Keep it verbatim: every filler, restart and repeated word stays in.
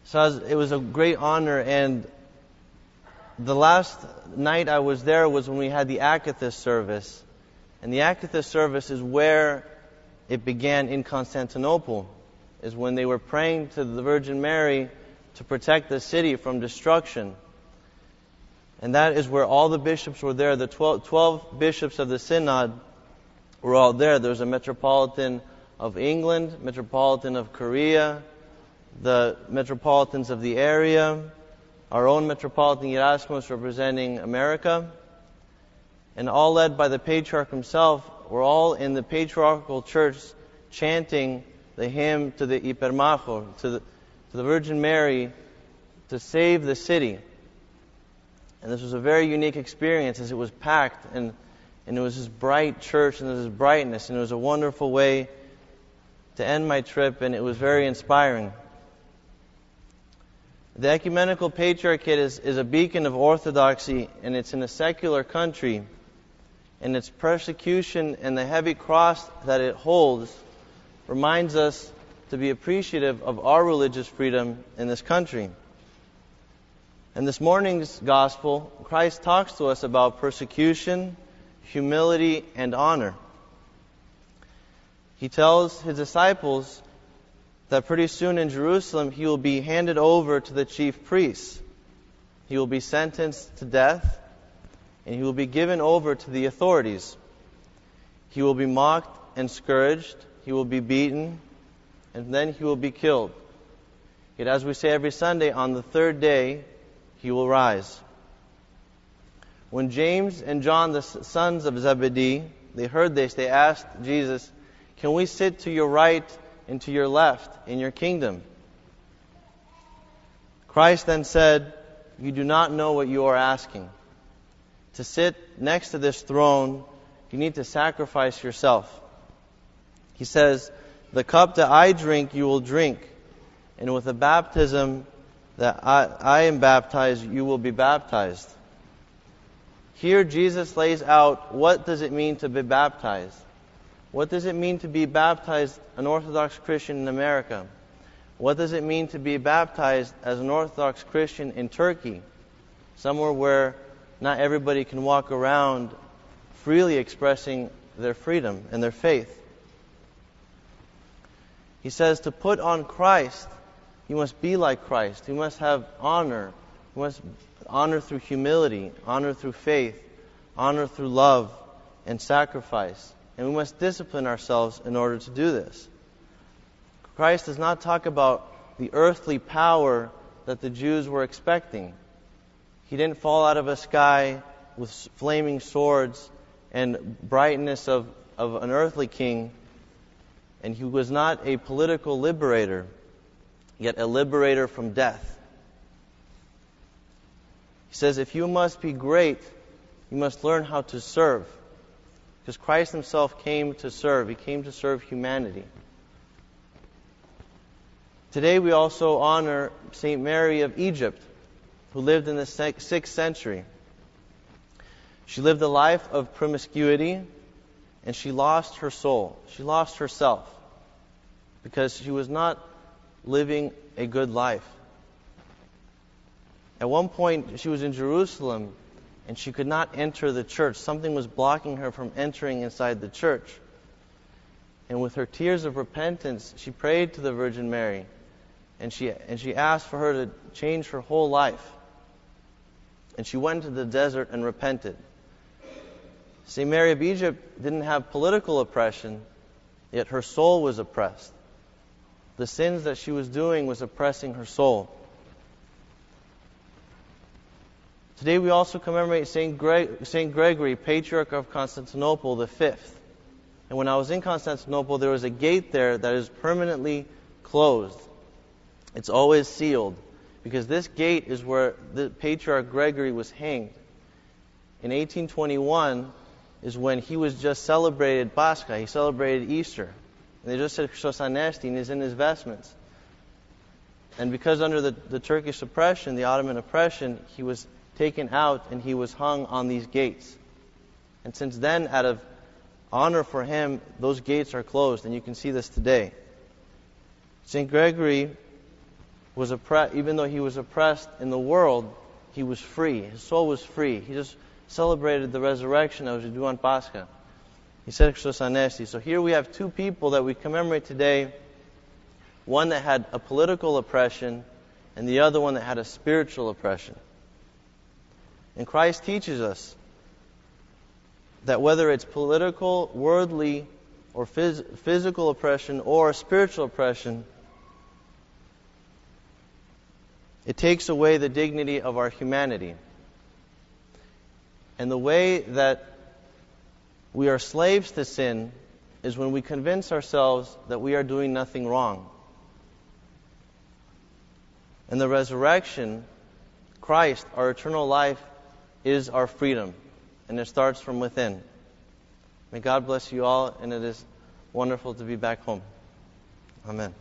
So I was, it was a great honor, and the last night I was there was when we had the Akathist service. And the Akathist service is where it began in Constantinople, is when they were praying to the Virgin Mary to protect the city from destruction. And that is where all the bishops were there. The twelve, twelve bishops of the synod were all there. There was a metropolitan of England, metropolitan of Korea, the metropolitans of the area, our own Metropolitan Erasmus representing America, and all led by the Patriarch himself. We're all in the patriarchal church chanting the hymn to the Ipermacho, to the, to the Virgin Mary, to save the city. And this was a very unique experience as it was packed, and, and it was this bright church, and there was this brightness, and it was a wonderful way to end my trip, and it was very inspiring. The Ecumenical Patriarchate is, is a beacon of orthodoxy, and it's in a secular country. And its persecution and the heavy cross that it holds reminds us to be appreciative of our religious freedom in this country. In this morning's gospel, Christ talks to us about persecution, humility, and honor. He tells his disciples that pretty soon in Jerusalem he will be handed over to the chief priests. He will be sentenced to death, and he will be given over to the authorities. He will be mocked and scourged, he will be beaten, and then he will be killed. Yet as we say every Sunday, on the third day he will rise. When James and John, the sons of Zebedee, they heard this, they asked Jesus, "Can we sit to your right and to your left in your kingdom?" Christ then said, "You do not know what you are asking. To sit next to this throne, you need to sacrifice yourself." He says, "The cup that I drink, you will drink, and with the baptism that I, I am baptized, you will be baptized." Here Jesus lays out what does it mean to be baptized. What does it mean to be baptized, an Orthodox Christian in America? What does it mean to be baptized as an Orthodox Christian in Turkey, somewhere where not everybody can walk around freely expressing their freedom and their faith? He says to put on Christ, you must be like Christ. You must have honor. You must honor through humility, honor through faith, honor through love and sacrifice. And we must discipline ourselves in order to do this. Christ does not talk about the earthly power that the Jews were expecting. He didn't fall out of a sky with flaming swords and brightness of, of an earthly king. And he was not a political liberator, yet a liberator from death. He says, if you must be great, you must learn how to serve. Because Christ himself came to serve. He came to serve humanity. Today we also honor Saint Mary of Egypt, who lived in the sixth century. She lived a life of promiscuity, and she lost her soul. She lost herself because she was not living a good life. At one point, she was in Jerusalem, and she could not enter the church. Something was blocking her from entering inside the church. And with her tears of repentance, she prayed to the Virgin Mary, and she and she asked for her to change her whole life. And she went to the desert and repented. Saint Mary of Egypt didn't have political oppression, yet her soul was oppressed. The sins that she was doing was oppressing her soul. Today we also commemorate Saint Greg- Saint Gregory, Patriarch of Constantinople, the fifth. And when I was in Constantinople, there was a gate there that is permanently closed. It's always sealed, because this gate is where the Patriarch Gregory was hanged. In eighteen twenty-one is when he was just celebrated Pascha, he celebrated Easter. And they just said Christos Anesti, and he's in his vestments. And because under the, the Turkish oppression, the Ottoman oppression, he was taken out and he was hung on these gates. And since then, out of honor for him, those gates are closed, and you can see this today. Saint Gregory was oppressed, even though he was oppressed in the world, he was free. His soul was free. He just celebrated the resurrection of Juan Pascha. He said Christos Anesti. So here we have two people that we commemorate today. One that had a political oppression, and the other one that had a spiritual oppression. And Christ teaches us that whether it's political, worldly, or phys- physical oppression or spiritual oppression, it takes away the dignity of our humanity. And the way that we are slaves to sin is when we convince ourselves that we are doing nothing wrong. In the resurrection, Christ, our eternal life, is our freedom. And it starts from within. May God bless you all, and it is wonderful to be back home. Amen.